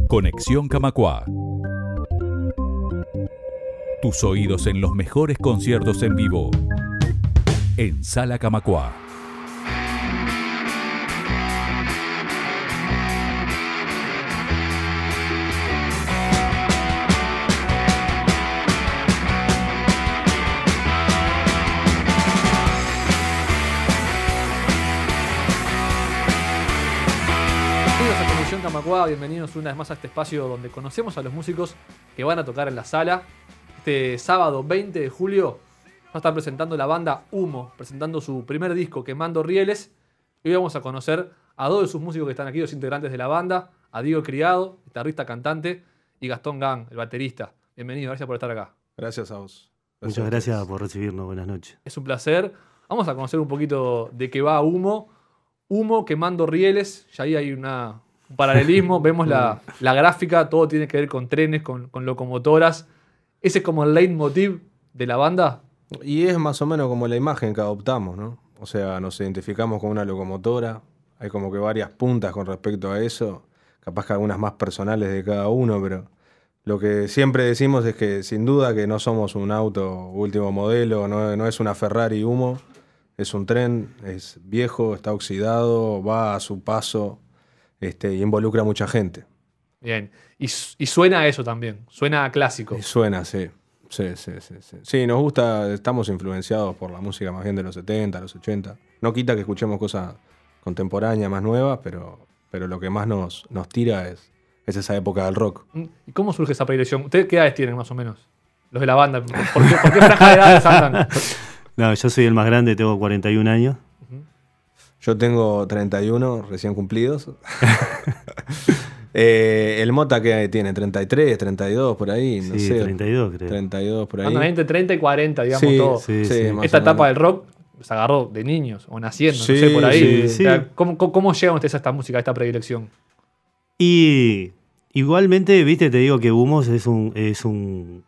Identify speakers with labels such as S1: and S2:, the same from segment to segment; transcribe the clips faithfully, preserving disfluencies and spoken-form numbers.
S1: Conexión Camacuá. Tus oídos en los mejores conciertos en vivo. En Sala Camacuá.
S2: Camacuá, bienvenidos una vez más a este espacio donde conocemos a los músicos que van a tocar en la sala. Este sábado veinte de julio va a estar presentando la banda Humo, presentando su primer disco, Quemando Rieles. Y hoy vamos a conocer a dos de sus músicos que están aquí, los integrantes de la banda, a Diego Criado, guitarrista, cantante, y Gastón Gang, el baterista. Bienvenido, gracias por estar acá.
S3: Gracias a vos.
S4: Gracias Muchas gracias por recibirnos, buenas noches.
S2: Es un placer. Vamos a conocer un poquito de qué va Humo. Humo, Quemando Rieles, ya ahí hay una... un paralelismo, vemos la, la gráfica, todo tiene que ver con trenes, con, con locomotoras. ¿Ese es como el leitmotiv de la banda?
S3: Y es más o menos como la imagen que adoptamos, ¿no? O sea, nos identificamos con una locomotora, hay como que varias puntas con respecto a eso, capaz que algunas más personales de cada uno, pero lo que siempre decimos es que sin duda que no somos un auto último modelo, no, no es una Ferrari Humo, es un tren, es viejo, está oxidado, va a su paso. Este, y involucra a mucha gente.
S2: Bien. Y, y suena a eso también. Suena a clásico.
S3: Y suena, sí. Sí, sí, sí, sí. Sí, nos gusta, estamos influenciados por la música más bien de los setenta, los ochenta. No quita que escuchemos cosas contemporáneas, más nuevas, pero, pero lo que más nos, nos tira es, es esa época del rock.
S2: ¿Y cómo surge esa predilección? ¿Ustedes qué edades tienen más o menos? Los de la banda. ¿Por qué, por qué franja de edades andan?
S4: No, yo soy el más grande, tengo cuarenta y un años.
S3: Yo tengo treinta y uno recién cumplidos. eh, el Mota que tiene treinta y tres, treinta y dos por ahí, no
S4: sí,
S3: sé.
S4: treinta y dos creo.
S3: treinta y dos por ahí.
S2: Andan entre treinta y cuarenta, digamos,
S3: sí,
S2: todo.
S3: Sí, sí,
S2: sí. Esta etapa del rock se agarró de niños o naciendo,
S3: sí,
S2: no sé, por ahí.
S3: Sí,
S2: o sea, sí. ¿cómo, cómo, ¿Cómo llegan ustedes a esta música, a esta predilección?
S4: Y igualmente, viste, te digo que Humos es un, es un,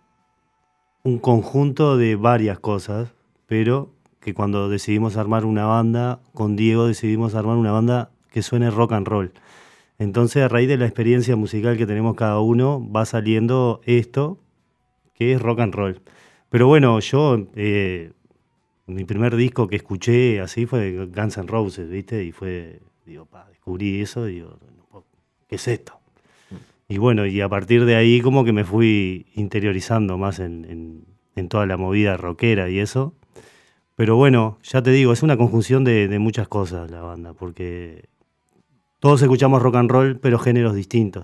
S4: un conjunto de varias cosas, pero que cuando decidimos armar una banda, con Diego decidimos armar una banda que suene rock and roll. Entonces, a raíz de la experiencia musical que tenemos cada uno, va saliendo esto, que es rock and roll. Pero bueno, yo, eh, mi primer disco que escuché así fue Guns N' Roses, ¿viste? Y fue, digo, pa, descubrí eso, digo, ¿qué es esto? Y bueno, y a partir de ahí como que me fui interiorizando más en, en, en toda la movida rockera y eso. Pero bueno, ya te digo, es una conjunción de, de muchas cosas la banda, porque todos escuchamos rock and roll, pero géneros distintos.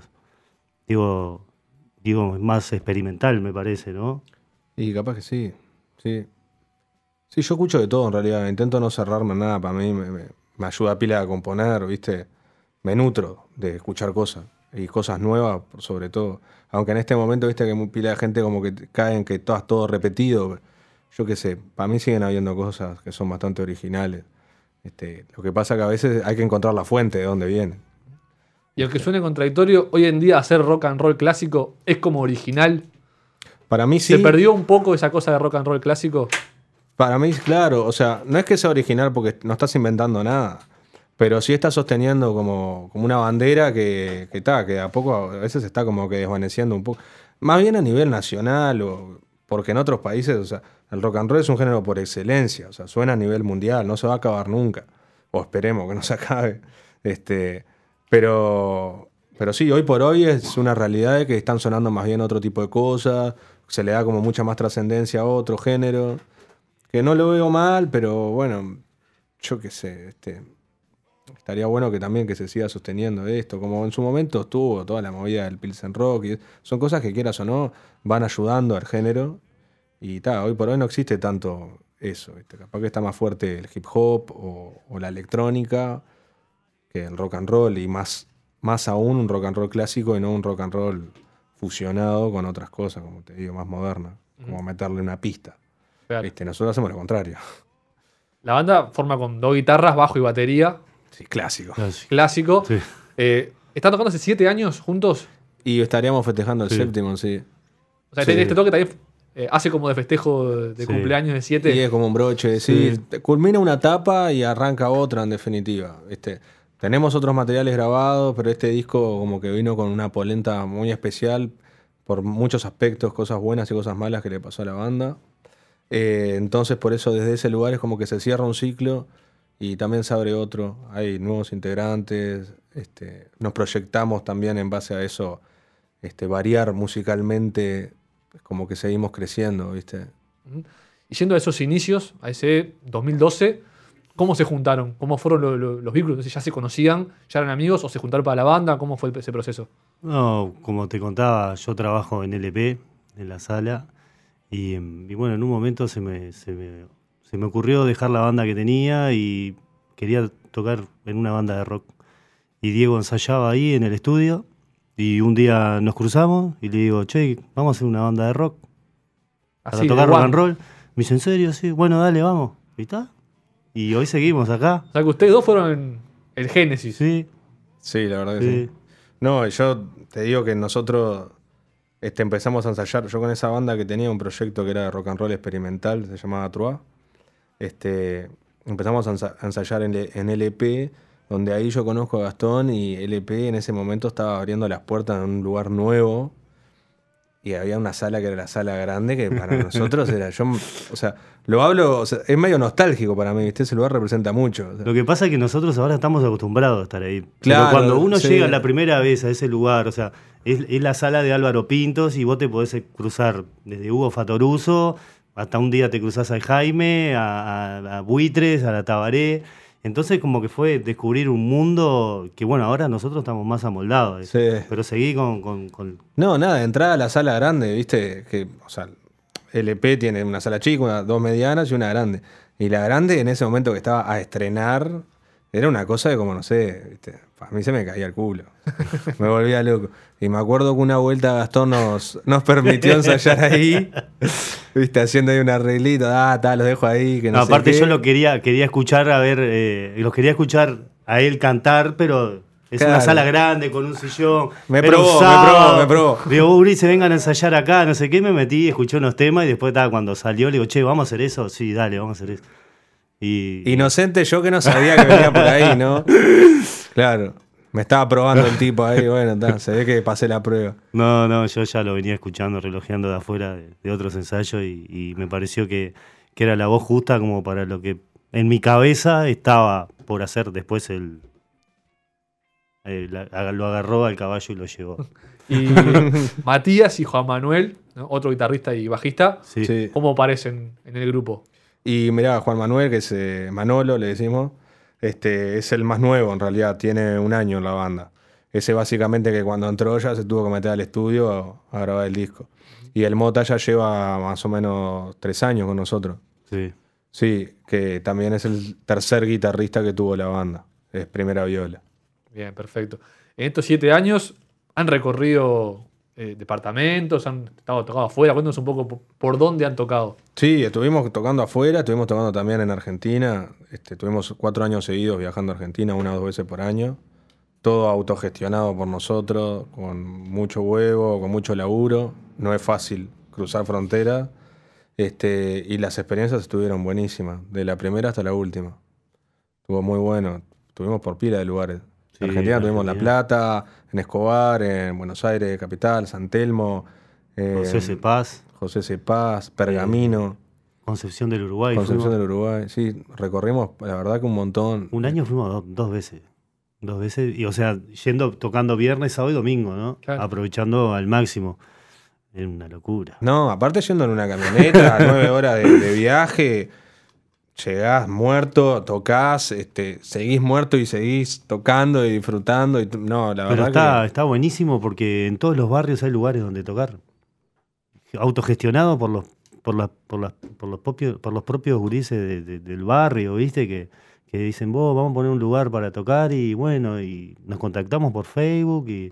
S4: Digo, digo, es más experimental, me parece, ¿no?
S3: Y capaz que sí, sí. Sí, yo escucho de todo en realidad, intento no cerrarme en nada, para mí me, me, me ayuda a pila a componer, ¿viste? Me nutro de escuchar cosas, y cosas nuevas sobre todo. Aunque en este momento, ¿viste? Que muy pila de gente como que cae en que todo es todo repetido. Yo qué sé, para mí siguen habiendo cosas que son bastante originales. Este, lo que pasa es que a veces hay que encontrar la fuente de dónde viene.
S2: Y aunque suene contradictorio, hoy en día hacer rock and roll clásico es como original.
S3: Para mí sí.
S2: ¿Se perdió un poco esa cosa de rock and roll clásico?
S3: Para mí, claro. O sea, no es que sea original porque no estás inventando nada, pero sí estás sosteniendo como, como una bandera que, que, está, que a poco a veces está como que desvaneciendo un poco. Más bien a nivel nacional, o porque en otros países, o sea, el rock and roll es un género por excelencia, o sea, suena a nivel mundial, no se va a acabar nunca, o esperemos que no se acabe. Este, pero, pero sí, hoy por hoy es una realidad de que están sonando más bien otro tipo de cosas, se le da como mucha más trascendencia a otro género, que no lo veo mal, pero bueno, yo qué sé, este, estaría bueno que también que se siga sosteniendo esto, como en su momento estuvo toda la movida del Pilsen Rock, y son cosas que quieras o no, van ayudando al género. Y ta, hoy por hoy no existe tanto eso, ¿viste? Capaz que está más fuerte el hip hop o, o la electrónica que el rock and roll, y más, más aún un rock and roll clásico y no un rock and roll fusionado con otras cosas, como te digo, más modernas, uh-huh. Como meterle una pista. Claro. ¿Viste? Nosotros hacemos lo contrario.
S2: La banda forma con dos guitarras, bajo y batería.
S3: Sí, clásico.
S2: Clásico. Clásico. Sí. Eh, ¿Están tocando hace siete años juntos?
S3: Y estaríamos festejando el
S2: sí.
S3: séptimo, sí.
S2: O sea,
S3: sí.
S2: este toque también eh, hace como de festejo de sí. cumpleaños de siete.
S3: Y es como un broche, sí. sí. Culmina una etapa y arranca otra, en definitiva. ¿Viste? tenemos otros materiales grabados, pero este disco como que vino con una polenta muy especial por muchos aspectos, cosas buenas y cosas malas que le pasó a la banda. Eh, entonces por eso desde ese lugar es como que se cierra un ciclo y también se abre otro. Hay nuevos integrantes, este, nos proyectamos también en base a eso, este, variar musicalmente, como que seguimos creciendo, ¿viste?
S2: Y yendo a esos inicios, a ese dos mil doce, ¿cómo se juntaron? ¿Cómo fueron lo, lo, los vínculos? ¿Ya se conocían? ¿Ya eran amigos? ¿O se juntaron para la banda? ¿Cómo fue ese proceso?
S4: No, como te contaba, yo trabajo en L P, en la sala, y, y bueno, en un momento se me, se, me, se me ocurrió dejar la banda que tenía y quería tocar en una banda de rock. Y Diego ensayaba ahí en el estudio, y un día nos cruzamos y le digo, che, vamos a hacer una banda de rock para
S2: Así,
S4: tocar
S2: de
S4: rock
S2: one.
S4: and roll. Me dice, ¿en serio? Sí, bueno, dale, vamos. ¿Y está? Y hoy seguimos acá.
S2: O sea que ustedes dos fueron el génesis.
S4: Sí,
S3: Sí, la verdad que
S4: sí.
S3: sí. No, yo te digo que nosotros este, empezamos a ensayar. Yo con esa banda que tenía un proyecto que era de rock and roll experimental, se llamaba Trois. Este, empezamos a, ensa- a ensayar en, L- en L P, donde ahí yo conozco a Gastón y L P en ese momento estaba abriendo las puertas en un lugar nuevo. Y había una sala que era la sala grande, que para nosotros era yo, o sea, lo hablo, o sea, es medio nostálgico para mí, ¿viste? Ese lugar representa mucho. O sea.
S4: Lo que pasa es que nosotros ahora estamos acostumbrados a estar ahí.
S3: Claro,
S4: Pero cuando uno
S3: sí.
S4: llega la primera vez a ese lugar, o sea, es, es la sala de Álvaro Pintos y vos te podés cruzar desde Hugo Fatoruso hasta un día te cruzás a Jaime, a, a, a Buitres, a la Tabaré. Entonces como que fue descubrir un mundo que bueno, ahora nosotros estamos más amoldados.
S3: Sí.
S4: Pero seguí con... con, con...
S3: No, nada, entrada a la sala grande, ¿viste? Que, o sea, L P tiene una sala chica, una, dos medianas y una grande. Y la grande en ese momento que estaba a estrenar, era una cosa de como, no sé, ¿viste? A mí se me caía el culo. Me volvía loco. Y me acuerdo que una vuelta Gastón nos, nos permitió ensayar ahí, ¿viste? Haciendo ahí un arreglito, ah, tal, los dejo ahí, que no,
S4: No,
S3: sé
S4: aparte
S3: qué.
S4: yo lo quería, quería escuchar, a ver, eh, los quería escuchar a él cantar, pero es
S3: Claro.
S4: una sala grande con un sillón.
S3: Me
S4: Era
S3: probó,
S4: un
S3: me
S4: sábado.
S3: probó, me probó.
S4: Digo, Uri, se vengan a ensayar acá, no sé qué, me metí, escuché unos temas y después estaba cuando salió, le digo, che, ¿vamos a hacer eso? Sí, dale, vamos a hacer eso. Y,
S3: Inocente yo que no sabía que venía por ahí, ¿no? Claro. Me estaba probando el tipo ahí, bueno, ta, se ve que pasé la prueba.
S4: No, no, yo ya lo venía escuchando, relojeando de afuera de, de otros ensayos y, y me pareció que, que era la voz justa como para lo que en mi cabeza estaba por hacer después el... el- la- lo agarró al caballo y lo llevó.
S2: Y Matías y Juan Manuel, ¿no? Otro guitarrista y bajista,
S4: Sí.
S3: Sí.
S2: ¿cómo aparecen en el grupo?
S3: Y mirá, Juan Manuel, que es eh, Manolo, le decimos, este, es el más nuevo en realidad, tiene un año en la banda. Ese básicamente que cuando entró ya se tuvo que meter al estudio a, a grabar el disco. Y el Mota ya lleva más o menos tres años con nosotros.
S4: Sí.
S3: Sí, que también es el tercer guitarrista que tuvo la banda, es primera viola.
S2: Bien, perfecto. En estos siete años han recorrido eh, departamentos, han estado tocado afuera. Cuéntanos un poco por, por dónde han tocado.
S3: Sí, estuvimos tocando afuera, estuvimos tocando también en Argentina. Este, tuvimos cuatro años seguidos viajando a Argentina, una o dos veces por año. Todo autogestionado por nosotros, con mucho huevo, con mucho laburo. No es fácil cruzar fronteras. Este, y las experiencias estuvieron buenísimas, de la primera hasta la última. Estuvo muy bueno. Estuvimos por pila de lugares.
S4: Sí,
S3: en Argentina
S4: en
S3: tuvimos La
S4: Argentina.
S3: Plata, en Escobar, en Buenos Aires, Capital, San Telmo. en
S4: José C. Paz,
S3: José C. Paz, Pergamino.
S4: Concepción del Uruguay.
S3: Concepción
S4: fuimos.
S3: del Uruguay, sí, recorrimos la verdad que un montón.
S4: Un año fuimos do- dos veces. Dos veces, y o sea, yendo, tocando viernes, sábado y domingo, ¿no?
S2: Claro.
S4: Aprovechando al máximo. Era una locura.
S3: No, aparte yendo en una camioneta, nueve horas de, de viaje, llegás muerto, tocás, este, seguís muerto y seguís tocando y disfrutando. Y t- no, la
S4: Pero
S3: verdad
S4: está,
S3: que
S4: está buenísimo porque en todos los barrios hay lugares donde tocar. Autogestionado por los, por las, por las, por los propios, por los propios gurises de- de- del barrio, ¿viste? Que, que dicen, vos, vamos a poner un lugar para tocar y bueno, y nos contactamos por Facebook y,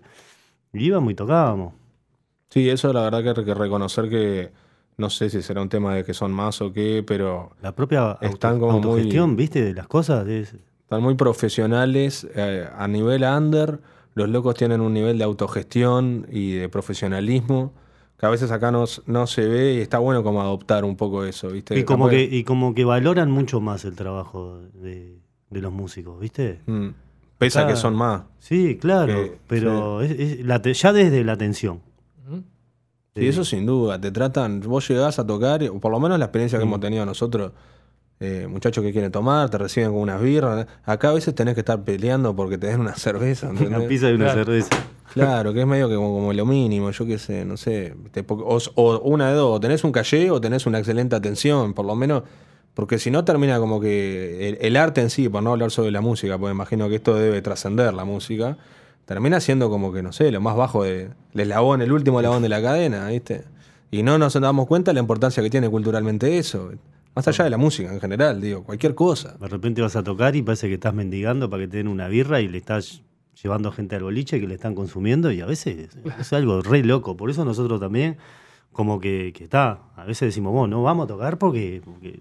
S4: y íbamos y tocábamos.
S3: sí, eso la verdad que hay que reconocer que no sé si será un tema de que son más o qué, pero
S4: La propia
S3: Están
S4: auto-
S3: como muy-
S4: autogestión, ¿viste? De las cosas. Es,
S3: están muy profesionales. eh, a nivel under, los locos tienen un nivel de autogestión y de profesionalismo que a veces acá no, s- no se ve y está bueno como adoptar un poco eso, ¿viste?
S4: y, como
S3: Capaz
S4: que, y como que valoran mucho más el trabajo de, de los músicos, ¿viste?
S3: Mm, Pese a
S4: Claro.
S3: que son más.
S4: Sí, claro,
S3: Que-
S4: pero es- es la te- ya desde la atención.
S2: Ujú.
S3: Sí, eso sin duda. Te tratan, vos llegás a tocar, o por lo menos la experiencia que
S4: Mm.
S3: hemos tenido nosotros, eh, muchachos que quieren tomar, te reciben con unas birras. Acá a veces tenés que estar peleando porque te den una cerveza.
S4: Una
S3: ¿entendés?
S4: pizza y una
S2: Claro.
S4: cerveza.
S3: Claro, que es medio que como, como lo mínimo, yo qué sé, no sé. te- o, o una de dos, o tenés un calle o tenés una excelente atención, por lo menos, porque si no termina como que el, el arte en sí, por no hablar sobre la música, porque imagino que esto debe trascender la música, termina siendo como que, no sé, lo más bajo de, del eslabón, el último eslabón de la cadena, ¿viste? Y no nos damos cuenta de la importancia que tiene culturalmente eso, más allá de la música en general, digo, cualquier cosa.
S4: De repente vas a tocar y parece que estás mendigando para que te den una birra y le estás llevando gente al boliche que le están consumiendo y a veces es algo re loco. Por eso nosotros también, como que, que está, a veces decimos, vos, no vamos a tocar porque, porque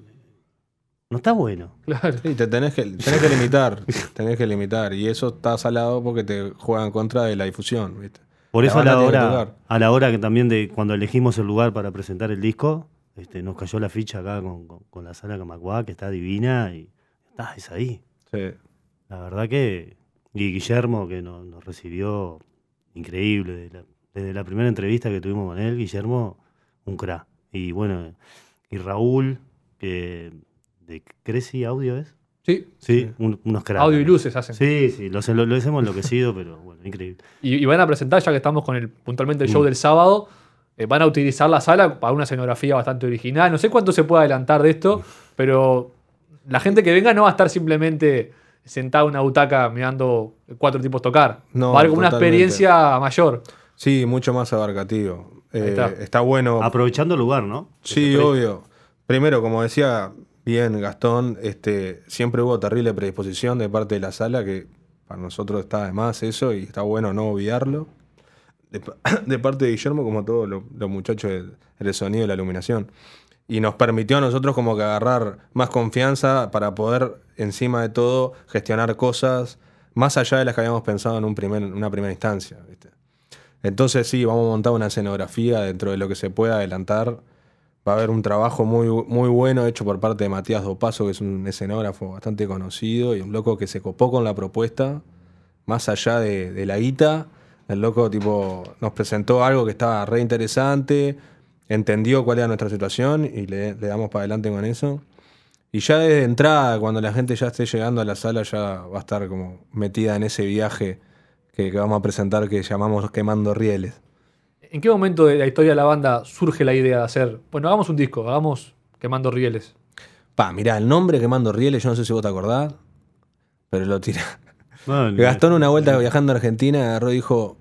S4: no está bueno.
S2: Claro.
S3: Sí, te tenés que, tenés que limitar, tenés que limitar, y eso está salado porque te juega en contra de la difusión, ¿viste?
S4: Por eso a
S3: banda
S4: la
S3: tiene que
S4: hora,
S3: tocar.
S4: a la hora que también de cuando elegimos el lugar para presentar el disco, este, nos cayó la ficha acá con, con- con la sala Camacuá, que está divina y está, es ahí.
S3: Sí.
S4: La verdad que. Y Guillermo, que nos, nos recibió increíble. Desde la, desde la primera entrevista que tuvimos con él, Guillermo, un crack. Y bueno, y Raúl, que de Creci Audio es.
S2: Sí.
S4: Sí, un- unos cracks.
S2: Audio y luces hacen.
S4: Sí, sí, los, lo, los hemos enloquecido, pero bueno, increíble.
S2: Y, y van a presentar, ya que estamos con el puntualmente el show
S4: Mm.
S2: del sábado, eh, van a utilizar la sala para una escenografía bastante original. No sé cuánto se puede adelantar de esto, pero la gente que venga no va a estar simplemente sentada en una butaca mirando cuatro tipos tocar.
S3: No,
S2: va a haber como una
S3: totalmente.
S2: experiencia mayor.
S3: Sí, mucho más abarcativo. Eh,
S2: está.
S3: está. bueno.
S4: Aprovechando el lugar, ¿no?
S3: Sí, obvio. Primero, como decía bien Gastón, este, siempre hubo terrible predisposición de parte de la sala, que para nosotros está de más eso y está bueno no obviarlo. De, pa- de parte de Guillermo, como todos lo- los muchachos del, del sonido y la iluminación. Y nos permitió a nosotros como que agarrar más confianza para poder, encima de todo, gestionar cosas más allá de las que habíamos pensado en un primer, una primera instancia, ¿viste? Entonces sí, vamos a montar una escenografía dentro de lo que se pueda adelantar. Va a haber un trabajo muy, muy bueno hecho por parte de Matías Dopaso, que es un escenógrafo bastante conocido y un loco que se copó con la propuesta, más allá de, de la guita. El loco tipo nos presentó algo que estaba re interesante, entendió cuál era nuestra situación y le, le damos para adelante con eso. Y ya desde entrada, cuando la gente ya esté llegando a la sala, ya va a estar como metida en ese viaje que, que vamos a presentar, que llamamos Quemando Rieles.
S2: ¿En qué momento de la historia de la banda surge la idea de hacer, bueno, hagamos un disco, hagamos Quemando Rieles?
S3: Pa, mirá, el nombre Quemando Rieles, yo no sé si vos te acordás, pero lo tiré.
S4: Bueno,
S3: Gastón una vuelta viajando a Argentina agarró y dijo,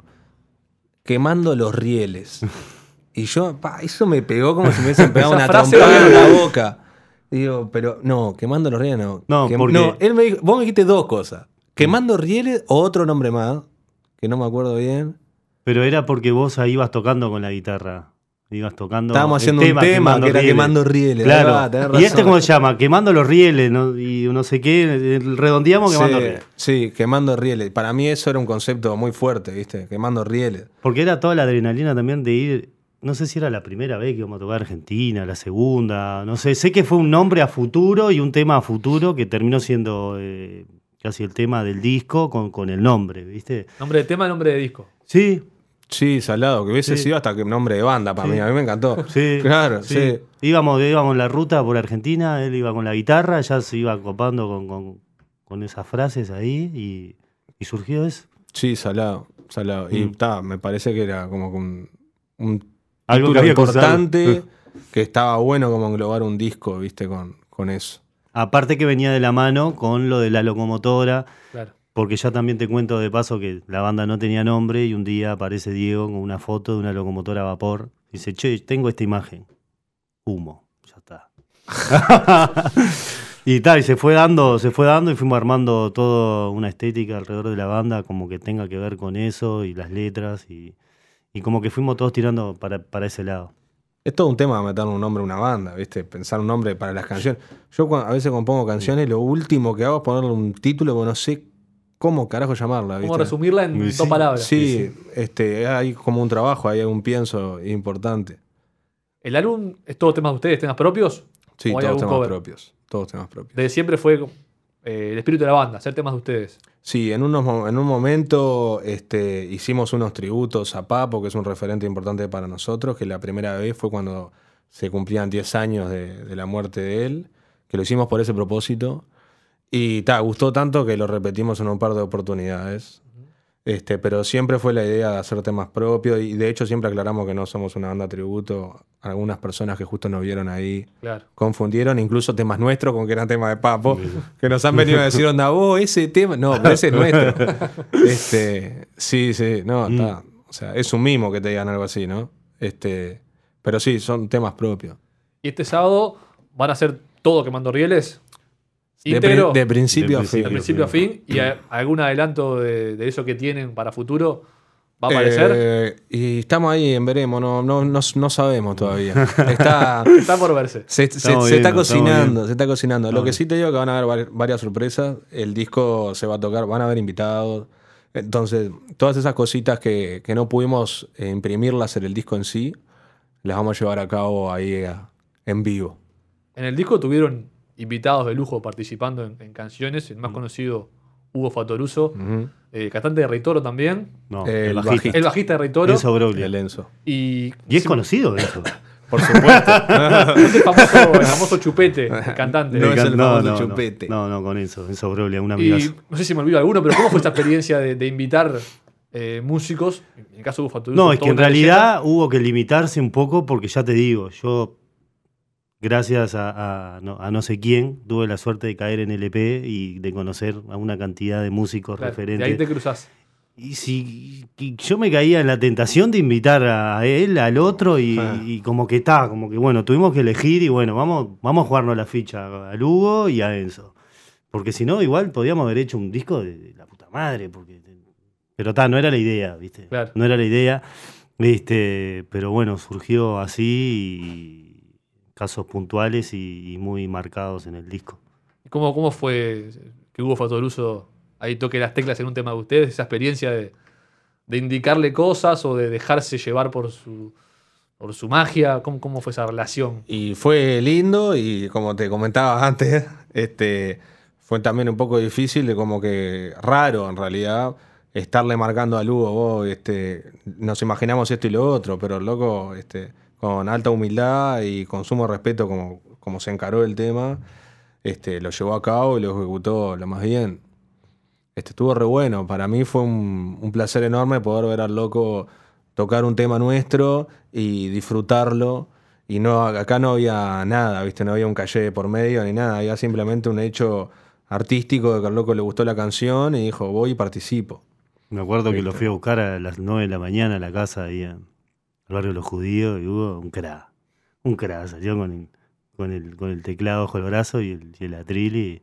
S3: quemando los rieles. Y yo, pa, eso me pegó como si me hubiesen pegado
S2: Esa
S3: una
S2: frase
S3: trompada
S2: va
S3: en
S2: bien.
S3: la boca. Digo, pero no, quemando los rieles no.
S4: No,
S3: Quem-
S4: porque-
S3: no, él me dijo, vos me dijiste dos cosas. Quemando rieles o otro nombre más, que no me acuerdo bien.
S4: Pero era porque vos ahí ibas tocando con la guitarra. Ibas tocando.
S3: Estábamos
S4: el
S3: haciendo un tema
S4: Quemando
S3: que era
S4: Rieles.
S3: Quemando Rieles.
S4: Claro.
S3: Ahí va, tenés
S4: ¿Y
S3: razón.
S4: este cómo se llama? Quemando los rieles, ¿no? Y no sé qué. el- Redondeamos quemando
S3: Sí,
S4: rieles.
S3: sí, quemando rieles. Para mí eso era un concepto muy fuerte, ¿viste? Quemando rieles.
S4: Porque era toda la adrenalina también de ir. No sé si era la primera vez que íbamos a tocar Argentina, la segunda. No sé. Sé que fue un nombre a futuro y un tema a futuro que terminó siendo eh, casi el tema del disco con, con el nombre, ¿viste?
S2: Nombre de tema, nombre de disco.
S4: Sí,
S3: Sí, salado, que hubiese
S4: Sí.
S3: sido hasta que nombre de banda para
S4: Sí.
S3: mí. A mí me encantó.
S4: sí.
S3: Claro, sí.
S4: Íbamos, íbamos en la ruta por Argentina, él iba con la guitarra, ya se iba copando con, con, con esas frases ahí y, y surgió eso.
S3: Sí, salado, salado. Y
S4: Mm.
S3: ta, me parece que era como que un, un
S4: Algo
S3: título
S4: que había que usar.
S3: importante, que estaba bueno como englobar un disco, viste, con, con eso.
S4: Aparte que venía de la mano con lo de la locomotora,
S2: Claro.
S4: porque ya también te cuento de paso que la banda no tenía nombre y un día aparece Diego con una foto de una locomotora a vapor y dice, che, tengo esta imagen. Humo, ya está. y tal, y se fue dando, se fue dando y fuimos armando toda una estética alrededor de la banda, como que tenga que ver con eso y las letras y, y como que fuimos todos tirando para, para ese lado.
S3: Es todo un tema meterle un nombre a una banda, viste, pensar un nombre para las canciones. Yo cua- a veces compongo canciones, lo último que hago es ponerle un título, porque no sé cómo carajo llamarla, viste.
S2: ¿Cómo resumirla en
S4: Sí,
S2: dos palabras?
S3: Sí, este, hay como un trabajo, hay un pienso importante.
S2: ¿El álbum es todo temas de ustedes, temas propios?
S3: Sí,
S2: ¿O hay
S3: todos
S2: algún
S3: temas
S2: cover?
S3: propios. Todos temas propios.
S2: Desde siempre fue eh, el espíritu de la banda, hacer temas de ustedes.
S3: Sí, en, unos, mo- en un momento este, hicimos unos tributos a Papo, que es un referente importante para nosotros, que la primera vez fue cuando se cumplían diez años de, de la muerte de él, que lo hicimos por ese propósito. Y ta, gustó tanto que lo repetimos en un par de oportunidades. Este, pero siempre fue la idea de hacer temas propios y de hecho siempre aclaramos que no somos una banda tributo. Algunas personas que justo nos vieron ahí
S2: Claro.
S3: confundieron incluso temas nuestros con que eran temas de Papo, que nos han venido a decir, onda, vos, ese tema, no, pero ese es nuestro. Este, sí, sí, no,
S4: Mm.
S3: está, o sea, es un mimo que te digan algo así, ¿no? Este, pero sí, son temas propios.
S2: Y este sábado van a hacer todo quemando rieles.
S3: De,
S2: Íntegro,
S3: pri- de principio
S4: De
S3: a fin.
S2: de principio a fin. ¿Y a- algún adelanto de, de eso que tienen para futuro va a aparecer?
S3: Eh, y estamos ahí en veremos, no, no, no, no sabemos todavía. Está,
S2: Está por verse.
S3: se, se-
S4: Estamos
S3: se está
S4: viendo, estamos
S3: cocinando,
S4: viendo.
S3: se está cocinando. Lo
S4: Estamos
S3: que sí te digo es que van a haber vari- varias sorpresas. El disco se va a tocar, van a haber invitados. Entonces, todas esas cositas que, que no pudimos eh, imprimirlas en el disco en sí, las vamos a llevar a cabo ahí a- en vivo.
S2: En el disco tuvieron invitados de lujo participando en, en canciones. El más conocido, Hugo Fatoruso,
S3: Ujú.
S2: eh, cantante de Rey Toro también.
S4: No,
S3: El
S4: el bajista.
S3: bajista.
S2: El bajista de Rey Toro.
S4: Enzo Broglia.
S3: El Enzo.
S2: Y,
S4: Y es conocido eso.
S3: Por supuesto.
S2: Es el famoso, el famoso Chupete, el cantante.
S3: No es el
S4: no,
S3: famoso
S4: no,
S3: Chupete.
S4: No, no, con Enzo. Enzo Broglia, un
S2: Y
S4: amigazo.
S2: no sé si me olvido alguno, pero ¿cómo fue esta experiencia de, de invitar eh, músicos? En el caso de Hugo Fatoruso.
S4: No, es
S2: toda
S4: que en
S2: una
S4: realidad hubo que limitarse un poco porque ya te digo, yo, gracias a, a no, a no sé quién, tuve la suerte de caer en L P y de conocer a una cantidad de músicos
S2: leyenda. Claro, de
S4: referentes.
S2: ahí te cruzás.
S4: Y si y yo me caía en la tentación de invitar a él, al otro, y,
S3: Ah.
S4: y como que está, como que bueno, tuvimos que elegir y bueno, vamos, vamos a jugarnos la ficha a Lugo y a Enzo. Porque si no, igual podíamos haber hecho un disco de, de la puta madre, porque pero está, no era la idea, ¿viste?
S2: Claro.
S4: No era la idea. Este, pero bueno, surgió así y casos puntuales y, y muy marcados en el disco.
S2: ¿Cómo, ¿Cómo fue que Hugo Fatoruso ahí toque las teclas en un tema de ustedes? Esa experiencia de, de indicarle cosas o de dejarse llevar por su, por su magia. ¿Cómo, ¿Cómo fue esa relación?
S3: Y fue lindo y como te comentaba antes, este, fue también un poco difícil, de como que raro en realidad, estarle marcando a Lugo, vos, este, nos imaginamos esto y lo otro, pero el loco, este, con alta humildad y con sumo respeto como, como se encaró el tema, este, lo llevó a cabo y lo ejecutó lo más bien. Este, estuvo re bueno, para mí fue un, un placer enorme poder ver al loco tocar un tema nuestro y disfrutarlo. Y no, acá no había nada, ¿viste? No había un calle por medio ni nada. Había simplemente un hecho artístico de que al loco le gustó la canción y dijo, voy y participo.
S4: Me acuerdo que lo
S3: ¿Viste?
S4: fui a buscar a las nueve de la mañana a la casa ahí en el barrio de los judíos y hubo un cra. Un cra, salió con el, con el, con el teclado bajo el brazo y el, y el atril y,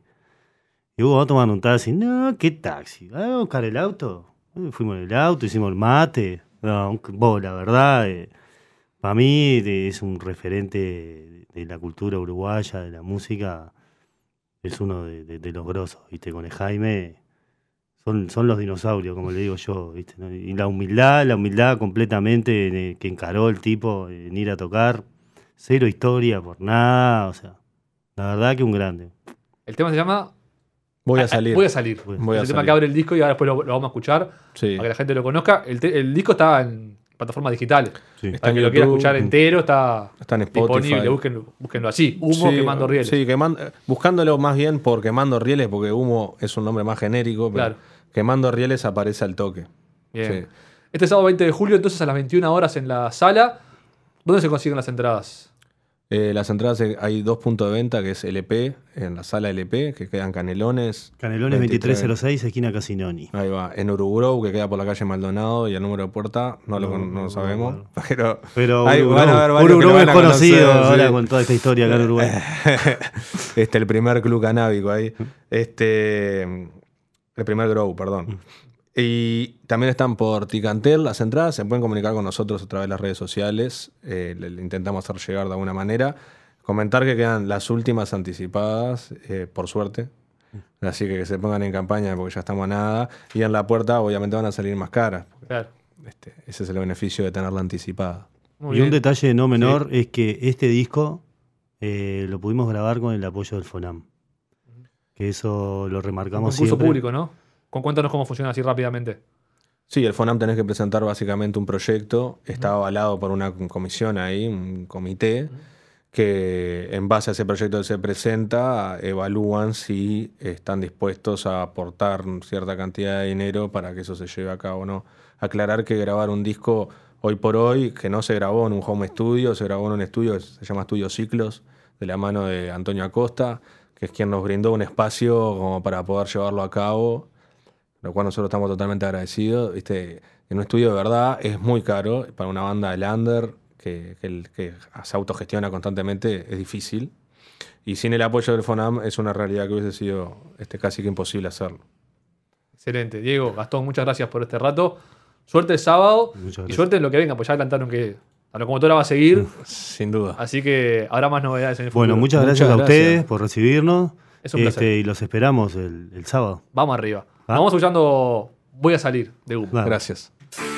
S4: y hubo, vamos a tomar un taxi. No, ¿qué taxi? ¿Vamos a buscar el auto? Eh, Fuimos en el auto, hicimos el mate. No, un- vos, la verdad, eh, para mí de- es un referente de, de la cultura uruguaya, de la música. Es uno de, de- de los grosos, ¿viste? Con el Jaime son, son los dinosaurios, como le digo yo, ¿viste? ¿No? Y la humildad, la humildad completamente eh, que encaró el tipo en ir a tocar. Cero historia por nada, o sea, la verdad que un grande.
S2: El tema se llama
S3: Voy
S2: Ah,
S3: a salir.
S2: Voy a salir.
S4: Voy
S3: a
S2: es el tema
S3: salir.
S2: que abre el disco y ahora después lo, lo vamos a escuchar
S3: Sí.
S2: para que la gente lo conozca. El, te- el disco está en plataformas digitales.
S4: Sí.
S3: Está
S2: Para
S3: en
S2: que lo quiera
S3: YouTube,
S2: escuchar entero, está
S3: Está en Spotify.
S2: disponible. Búsquenlo, búsquenlo así. Humo
S3: Sí,
S2: quemando rieles.
S3: Sí, quemando- buscándolo más bien por Quemando Rieles, porque Humo es un nombre más genérico, pero
S2: Claro.
S3: Quemando Rieles aparece al toque.
S2: Bien.
S3: Sí.
S2: Este sábado veinte de julio, entonces a las veintiuna horas en la sala. ¿Dónde se consiguen las entradas?
S3: Eh, las entradas, eh, hay dos puntos de venta, que es L P, en la sala L P, que quedan Canelones.
S4: Canelones veintitrés cero seis, esquina Casinoni.
S3: Ahí va, en Uruguay, que queda por la calle Maldonado, y el número de puerta no, lo,
S4: No,
S3: con- no lo
S4: no,
S3: sabemos,
S4: bueno.
S3: pero,
S4: Pero
S3: ahí
S4: Uruguay,
S3: van a haber varios que lo
S4: Uruguay
S3: van
S4: es
S3: a
S4: conocido
S3: conocer,
S4: ahora
S3: sí.
S4: con toda esta historia acá en Uruguay.
S3: este, el primer club canábico ahí, este, el primer grow, perdón. Y también están por Ticantel las entradas, se pueden comunicar con nosotros a través de las redes sociales, eh, le, le intentamos hacer llegar de alguna manera. Comentar que quedan las últimas anticipadas, eh, por suerte. Así que que se pongan en campaña porque ya estamos a nada. Y en la puerta obviamente van a salir más caras.
S2: Claro.
S3: Este, ese es el beneficio de tenerla anticipada.
S2: Muy
S4: Y un
S2: bien.
S4: detalle no menor es que este disco eh, lo pudimos grabar con el apoyo del FONAM. que eso lo
S2: Un
S4: remarcamos
S2: concurso
S4: siempre.
S2: público, ¿no? Con cuéntanos cómo funciona así rápidamente.
S3: Sí, el FONAM tenés que presentar básicamente un proyecto, está avalado por una comisión ahí, un comité, que en base a ese proyecto que se presenta, evalúan si están dispuestos a aportar cierta cantidad de dinero para que eso se lleve a cabo o no. Aclarar que grabar un disco hoy por hoy, que no se grabó en un home studio, se grabó en un estudio que se llama Estudio Ciclos, de la mano de Antonio Acosta, que es quien nos brindó un espacio como para poder llevarlo a cabo, lo cual nosotros estamos totalmente agradecidos. Viste, en un estudio de verdad es muy caro para una banda de under que, que, que se autogestiona constantemente, es difícil. Y sin el apoyo del FONAM es una realidad que hubiese sido este, casi que imposible hacerlo.
S2: Excelente. Diego, Gastón, muchas gracias por este rato. Suerte el sábado y suerte en lo que venga, pues ya adelantaron que la locomotora va a seguir.
S3: Sin duda.
S2: Así que habrá más novedades en el futuro.
S4: Bueno, muchas gracias
S3: Muchas
S4: a ustedes
S3: gracias.
S4: por recibirnos.
S2: Es un placer.
S4: Este, y los esperamos el, el sábado.
S2: Vamos arriba.
S4: ¿Ah?
S2: Vamos escuchando Voy a salir de Humo.
S4: Dale.
S3: Gracias.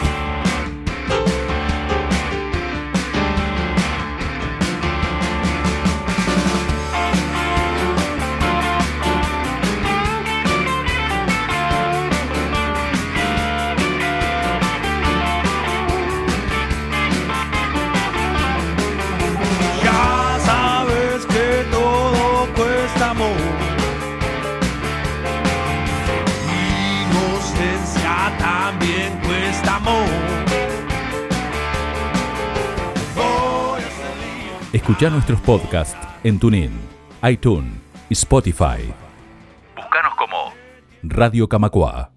S5: Ya sabes que todo cuesta amor. Inocencia también cuesta amor. Voy a salir.
S1: Escuchá nuestros podcasts en TuneIn, iTunes y Spotify. Búscanos como Radio Camacua.